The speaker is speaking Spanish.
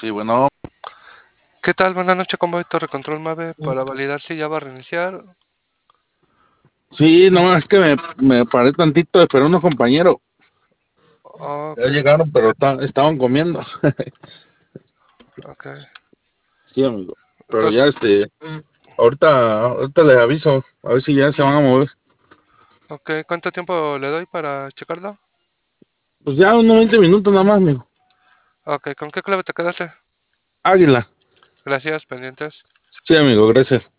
Sí, bueno, ¿Qué tal? Buenas noches, con Torre Control Mave para validar si ya va a reiniciar. sí, no, es que me paré tantito, esperé unos compañeros. Ok, Ya llegaron, pero estaban comiendo. ok. Sí, amigo. Pero Entonces, ya, ahorita les aviso, a ver si ya se van a mover. ok, ¿cuánto tiempo le doy para checarlo? Pues ya unos 20 minutos nada más, amigo. Ok, ¿con qué clave te quedaste? Águila. Gracias, pendientes. Sí, amigo, gracias.